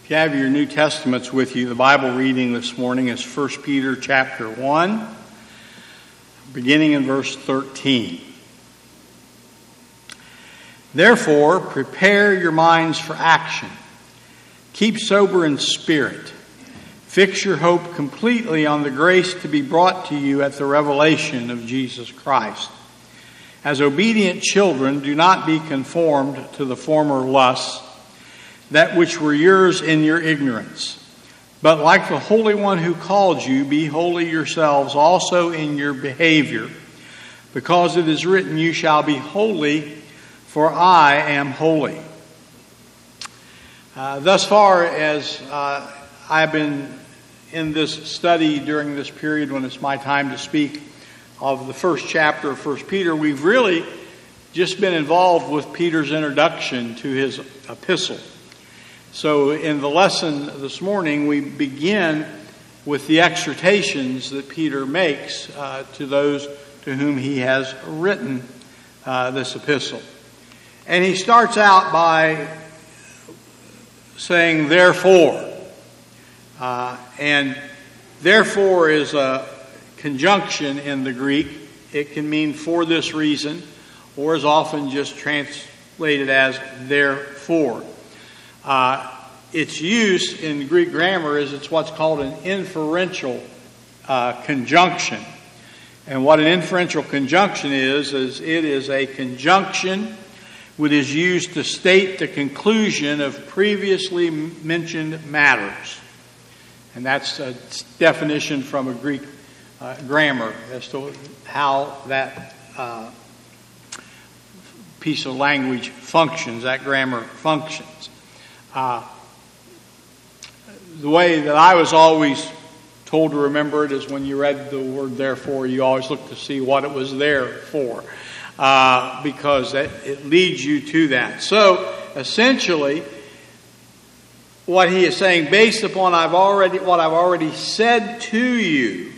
If you have your New Testaments with you, the Bible reading this morning is 1 Peter chapter 1, beginning in verse 13. Therefore, prepare your minds for action. Keep sober in spirit. Fix your hope completely on the grace to be brought to you at the revelation of Jesus Christ. As obedient children, do not be conformed to the former lusts, that which were yours in your ignorance. But like the Holy One who called you, be holy yourselves also in your behavior, because it is written, you shall be holy, for I am holy. Thus far as I've been in this study during this period when it's my time to speak of the first chapter of 1 Peter, we've really just been involved with Peter's introduction to his epistle. So in the lesson this morning, we begin with the exhortations that Peter makes to those to whom he has written this epistle. And he starts out by saying, therefore. And therefore is a conjunction in the Greek. It can mean for this reason, or is often just translated as therefore. Its use in Greek grammar is it's what's called an inferential conjunction. And what an inferential conjunction is it is a conjunction which is used to state the conclusion of previously mentioned matters. And that's a definition from a Greek grammar as to how that piece of language functions, that grammar functions. The way that I was always told to remember it is when you read the word therefore, you always look to see what it was there for, because it leads you to that. So essentially, what he is saying, based upon what I've already said to you,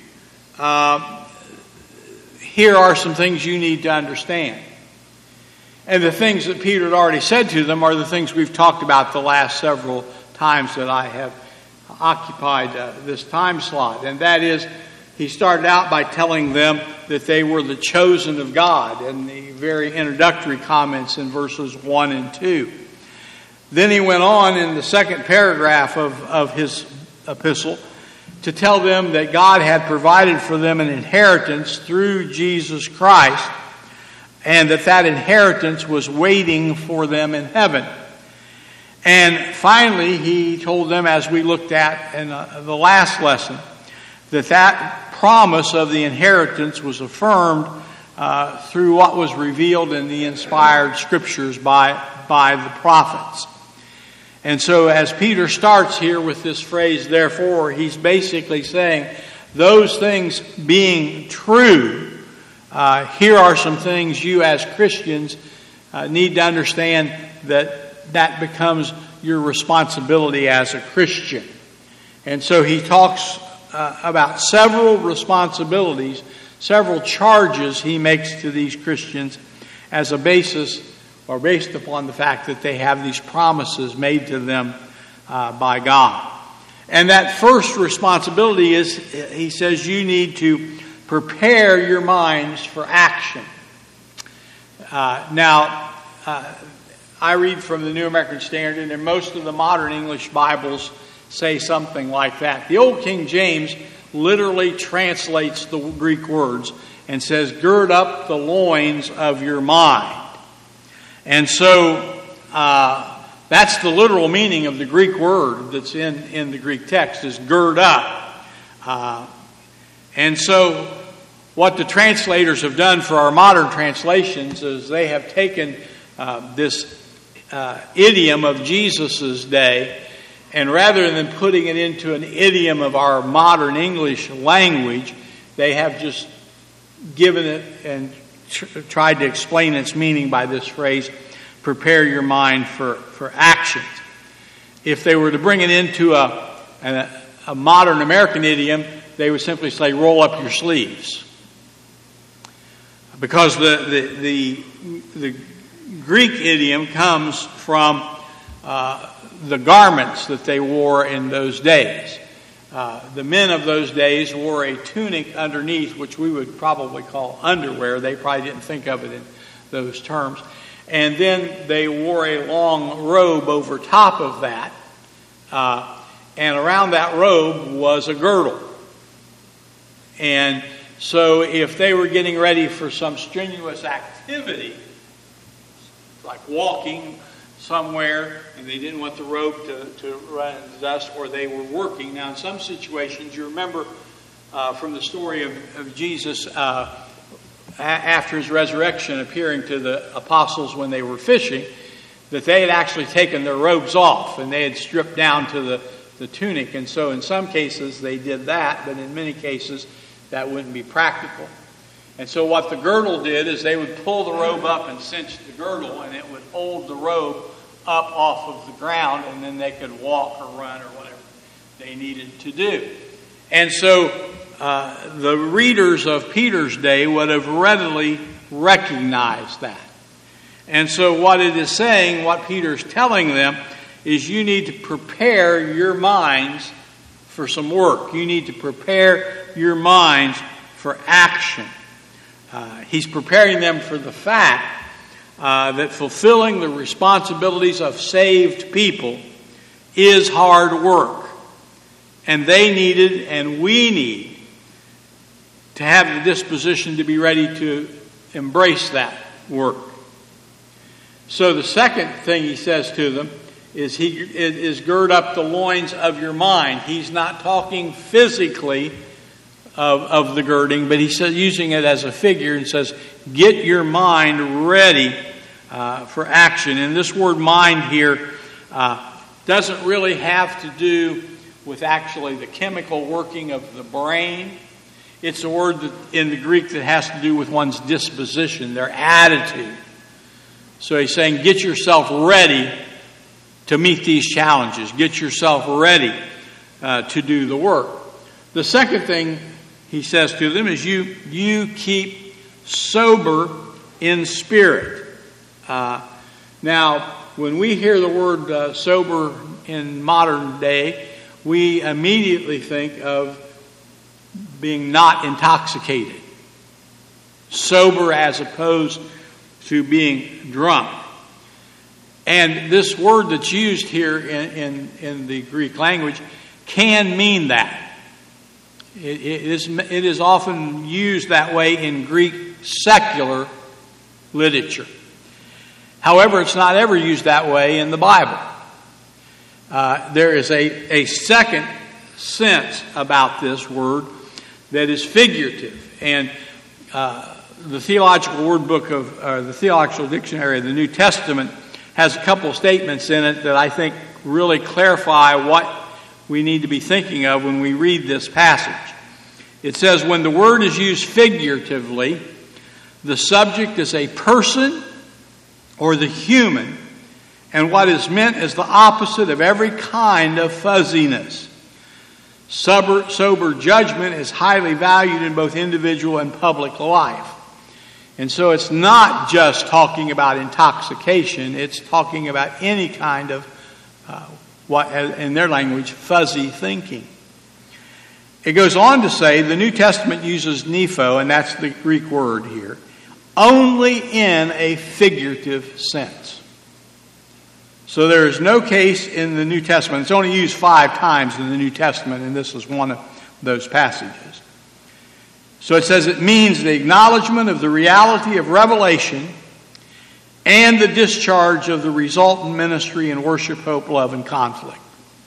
here are some things you need to understand. And the things that Peter had already said to them are the things we've talked about the last several times that I have occupied this time slot. And that is, he started out by telling them that they were the chosen of God in the very introductory comments in verses 1 and 2. Then he went on in the second paragraph of his epistle to tell them that God had provided for them an inheritance through Jesus Christ, and that inheritance was waiting for them in heaven. And finally, he told them, as we looked at in the last lesson, that promise of the inheritance was affirmed through what was revealed in the inspired scriptures by the prophets. And so as Peter starts here with this phrase, therefore, he's basically saying, those things being true, here are some things you as Christians need to understand that becomes your responsibility as a Christian. And so he talks about several responsibilities, several charges he makes to these Christians as a basis, or based upon the fact that they have these promises made to them by God. And that first responsibility is, he says, you need to prepare your minds for action. Now, I read from the New American Standard, and most of the modern English Bibles say something like that. The Old King James literally translates the Greek words and says, gird up the loins of your mind. And so that's the literal meaning of the Greek word that's in the Greek text, is gird up. And so what the translators have done for our modern translations is they have taken this idiom of Jesus' day, and rather than putting it into an idiom of our modern English language, they have just given it and tried to explain its meaning by this phrase, prepare your mind for action. If they were to bring it into a modern American idiom, they would simply say, roll up your sleeves. Because the Greek idiom comes from the garments that they wore in those days. The men of those days wore a tunic underneath, which we would probably call underwear. They probably didn't think of it in those terms. And then they wore a long robe over top of that. And around that robe was a girdle. And so if they were getting ready for some strenuous activity, like walking somewhere, and they didn't want the robe to run into dust, or they were working. Now, in some situations, you remember from the story of Jesus after his resurrection appearing to the apostles when they were fishing, that they had actually taken their robes off, and they had stripped down to the tunic. And so in some cases, they did that, but in many cases, that wouldn't be practical. And so what the girdle did is they would pull the robe up and cinch the girdle, and it would hold the robe up off of the ground, and then they could walk or run or whatever they needed to do. And so the readers of Peter's day would have readily recognized that. And so what it is saying, what Peter's telling them, is you need to prepare your minds for some work. You need to prepare your minds for action. He's preparing them for the fact that fulfilling the responsibilities of saved people is hard work. And they needed, and we need, to have the disposition to be ready to embrace that work. So the second thing he says to them is gird up the loins of your mind. He's not talking physically of the girding, but he says, using it as a figure, and says, get your mind ready for action. And this word mind here doesn't really have to do with actually the chemical working of the brain. It's a word that, in the Greek, that has to do with one's disposition, their attitude. So he's saying, get yourself ready to meet these challenges. Get yourself ready to do the work. The second thing he says to them is you keep sober in spirit. Now, when we hear the word sober in modern day, we immediately think of being not intoxicated. Sober as opposed to being drunk. And this word that's used here in the Greek language can mean that. It is often used that way in Greek secular literature. However, it's not ever used that way in the Bible. There is a second sense about this word that is figurative. And the Theological Word Book of the Theological Dictionary of the New Testament has a couple of statements in it that I think really clarify what we need to be thinking of when we read this passage. It says, when the word is used figuratively, the subject is a person or the human, and what is meant is the opposite of every kind of fuzziness. Sober judgment is highly valued in both individual and public life. And so it's not just talking about intoxication, it's talking about any kind of, what in their language, fuzzy thinking. It goes on to say the New Testament uses nepho, and that's the Greek word here, only in a figurative sense. So there is no case in the New Testament. It's only used 5 times in the New Testament, and this is one of those passages. So it says it means the acknowledgement of the reality of revelation and the discharge of the resultant ministry in worship, hope, love, and conflict.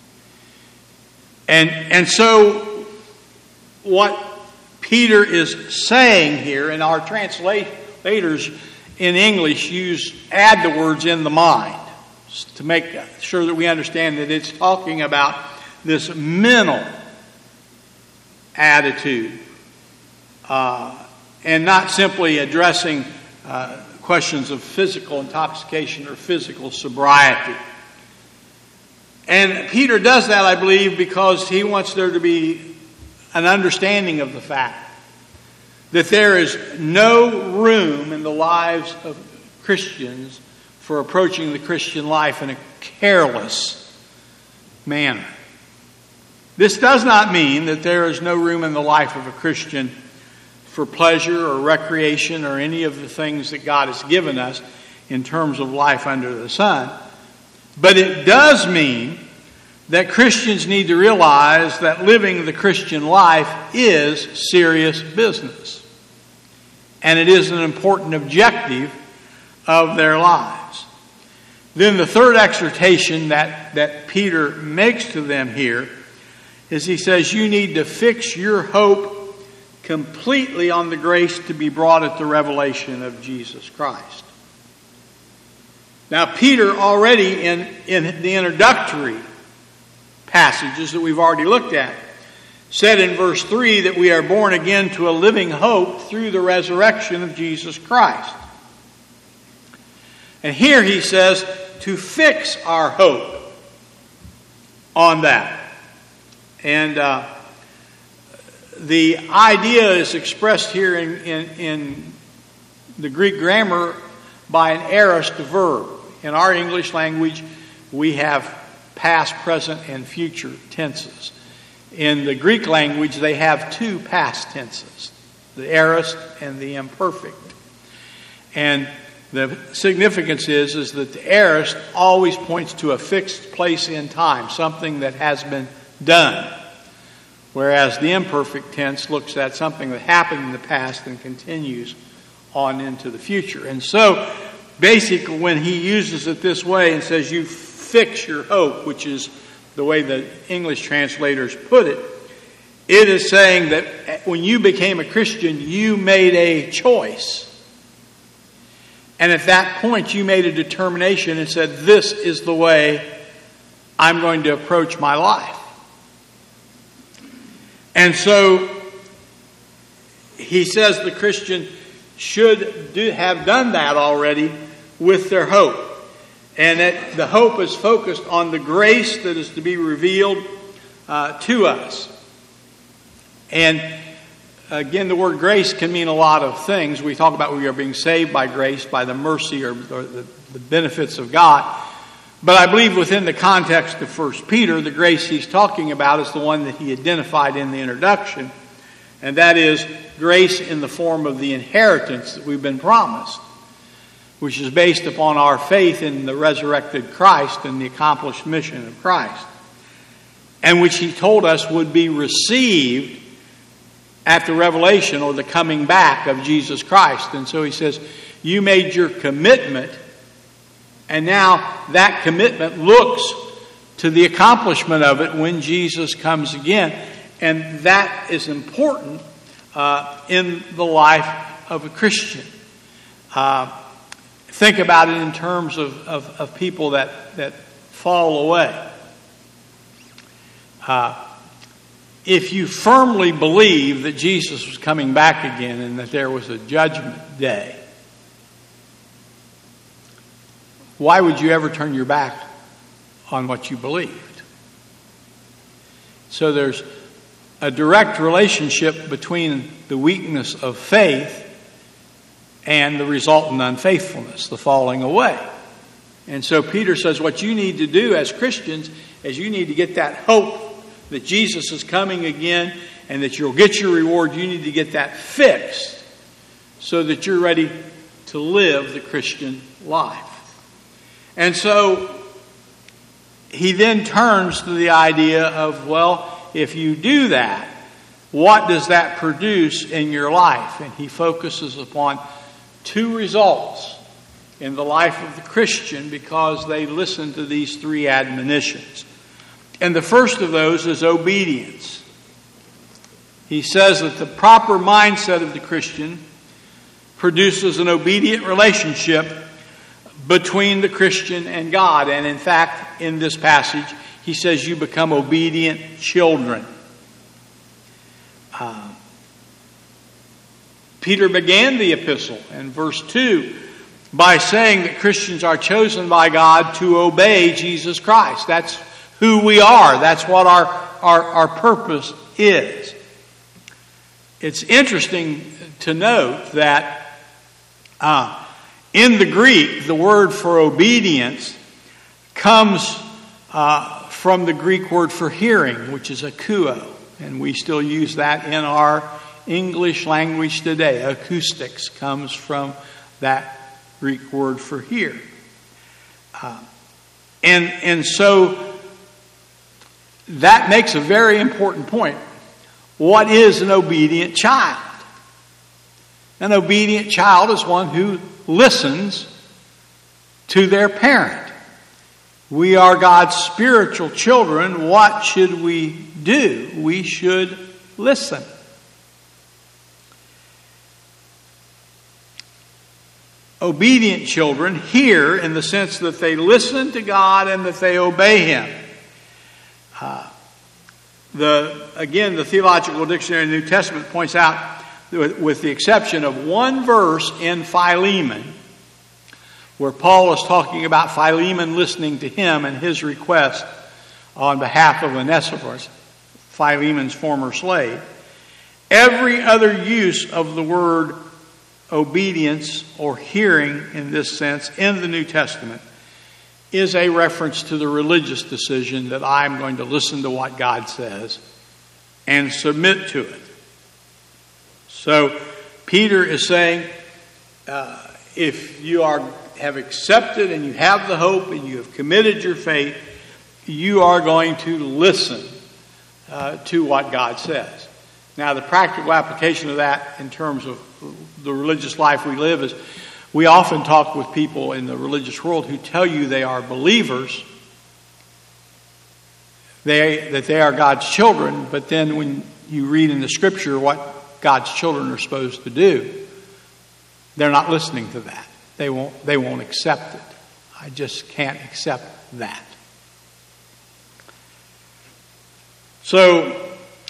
And so what Peter is saying here, and our translators in English add the words in the mind to make sure that we understand that it's talking about this mental attitude and not simply addressing questions of physical intoxication or physical sobriety. And Peter does that, I believe, because he wants there to be an understanding of the fact that there is no room in the lives of Christians for approaching the Christian life in a careless manner. This does not mean that there is no room in the life of a Christian for pleasure or recreation or any of the things that God has given us in terms of life under the sun. But it does mean that Christians need to realize that living the Christian life is serious business. And it is an important objective of their lives. Then the third exhortation that Peter makes to them here is he says, you need to fix your hope completely on the grace to be brought at the revelation of Jesus Christ. Now, Peter already in the introductory passages that we've already looked at said in verse 3 that we are born again to a living hope through the resurrection of Jesus Christ. And here he says to fix our hope on that. And the idea is expressed here in the Greek grammar by an aorist verb. In our English language, we have past, present, and future tenses. In the Greek language, they have two past tenses, the aorist and the imperfect. And the significance is that the aorist always points to a fixed place in time, something that has been done. Whereas the imperfect tense looks at something that happened in the past and continues on into the future. And so, basically, when he uses it this way and says, you fix your hope, which is the way the English translators put it, it is saying that when you became a Christian, you made a choice. And at that point, you made a determination and said, this is the way I'm going to approach my life. And so, he says the Christian should have done that already with their hope. And that the hope is focused on the grace that is to be revealed to us. And again, the word grace can mean a lot of things. We talk about we are being saved by grace, by the mercy or the benefits of God. But I believe within the context of 1 Peter, the grace he's talking about is the one that he identified in the introduction. And that is grace in the form of the inheritance that we've been promised, which is based upon our faith in the resurrected Christ and the accomplished mission of Christ, and which he told us would be received at the revelation or the coming back of Jesus Christ. And so he says, you made your commitment, and now that commitment looks to the accomplishment of it when Jesus comes again. And that is important in the life of a Christian. Think about it in terms of people that fall away. If you firmly believe that Jesus was coming back again and that there was a judgment day, why would you ever turn your back on what you believed? So there's a direct relationship between the weakness of faith and the resultant unfaithfulness, the falling away. And so Peter says what you need to do as Christians is you need to get that hope that Jesus is coming again and that you'll get your reward. You need to get that fixed so that you're ready to live the Christian life. And so he then turns to the idea of, well, if you do that, what does that produce in your life? And he focuses upon two results in the life of the Christian because they listen to these three admonitions. And the first of those is obedience. He says that the proper mindset of the Christian produces an obedient relationship between the Christian and God. And in fact, in this passage, he says you become obedient children. Peter began the epistle in verse 2 by saying that Christians are chosen by God to obey Jesus Christ. That's who we are. That's what our purpose is. It's interesting to note that in the Greek, the word for obedience comes from the Greek word for hearing, which is akouo. And we still use that in our English language today. Acoustics comes from that Greek word for hear. And so that makes a very important point. What is an obedient child? An obedient child is one who listens to their parent. We are God's spiritual children. What should we do? We should listen. Obedient children hear in the sense that they listen to God and that they obey Him. The Theological Dictionary of the New Testament points out, with the exception of one verse in Philemon, where Paul is talking about Philemon listening to him and his request on behalf of Onesiphorus, Philemon's former slave. Every other use of the word obedience or hearing in this sense in the New Testament is a reference to the religious decision that I'm going to listen to what God says and submit to it. So Peter is saying, if you have accepted and you have the hope and you have committed your faith, you are going to listen to what God says. Now, the practical application of that in terms of the religious life we live is we often talk with people in the religious world who tell you they are believers, that they are God's children, but then when you read in the Scripture what God's children are supposed to do, they're not listening to that. They won't accept it. I just can't accept that. So,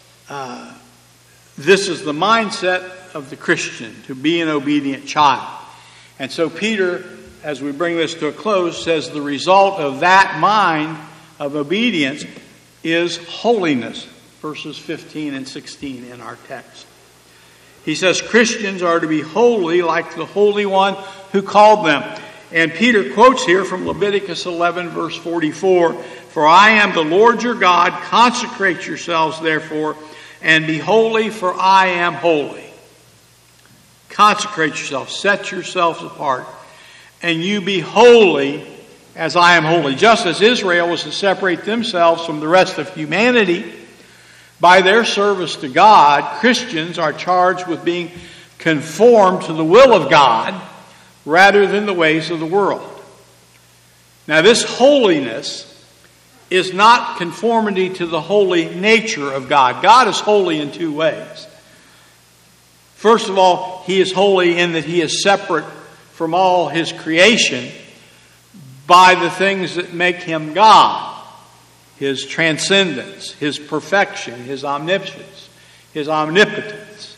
this is the mindset of the Christian, to be an obedient child. And so Peter, as we bring this to a close, says the result of that mind of obedience is holiness. Verses 15 and 16 in our text. He says Christians are to be holy like the Holy One who called them. And Peter quotes here from Leviticus 11 verse 44, "For I am the Lord your God, consecrate yourselves therefore, and be holy, for I am holy." Consecrate yourselves, set yourselves apart, and you be holy as I am holy. Just as Israel was to separate themselves from the rest of humanity by their service to God, Christians are charged with being conformed to the will of God rather than the ways of the world. Now, this holiness is not conformity to the holy nature of God. God is holy in two ways. First of all, He is holy in that He is separate from all His creation by the things that make Him God. His transcendence, His perfection, His omniscience, His omnipotence.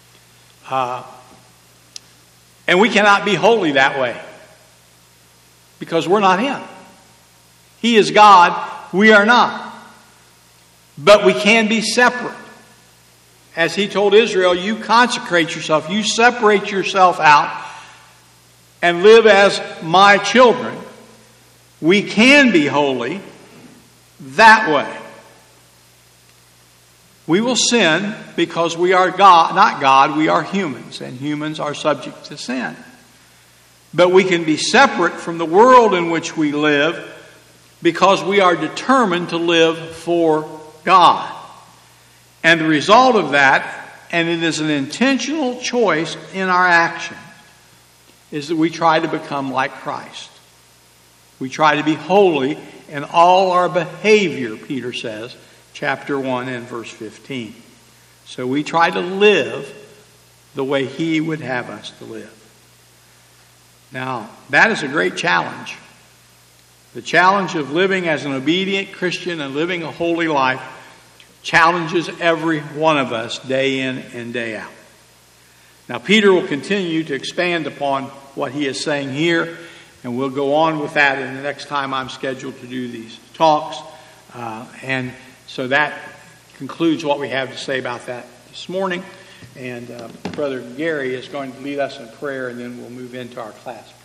And we cannot be holy that way because we're not Him. He is God, we are not. But we can be separate. As He told Israel, you consecrate yourself, you separate yourself out and live as my children. We can be holy that way. We will sin because we are God, not God, we are humans, and humans are subject to sin. But we can be separate from the world in which we live because we are determined to live for God. And the result of that, and it is an intentional choice in our action, is that we try to become like Christ. We try to be holy in all our behavior, Peter says, chapter 1 and verse 15. So we try to live the way He would have us to live. Now, that is a great challenge. The challenge of living as an obedient Christian and living a holy life challenges every one of us day in and day out. Now, Peter will continue to expand upon what he is saying here, and we'll go on with that in the next time I'm scheduled to do these talks. And so that concludes what we have to say about that this morning. And Brother Gary is going to lead us in prayer, and then we'll move into our class.